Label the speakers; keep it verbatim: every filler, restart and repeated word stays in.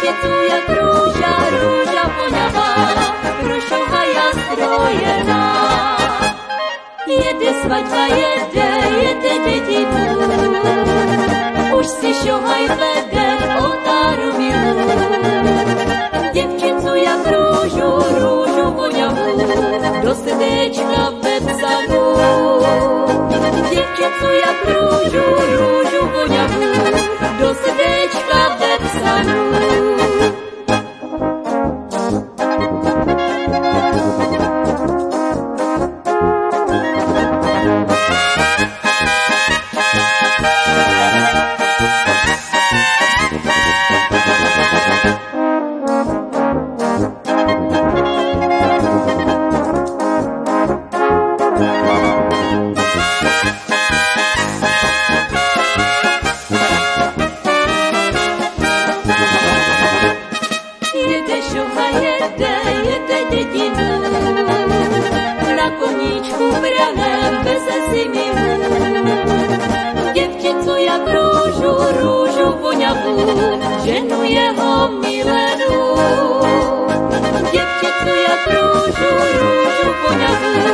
Speaker 1: Děvčicu jak růža, růža voňavá, rošohaja strojená. Jede svatba, jede, jede dědinu, už si šohaj vede oltáru milu. Děvčicu jak růžu, růžu voňavou, do srdéčka vepsanou. Děvčicu jak růžu, růžu voňavou, do srdéčka vepsanou. Jede, jede dědinu, na koníčku braném beze zimilu. Děvčicu jak růžu, růžu voňavou, ženu jeho milenou. Děvčicu jak růžu, růžu voňavou,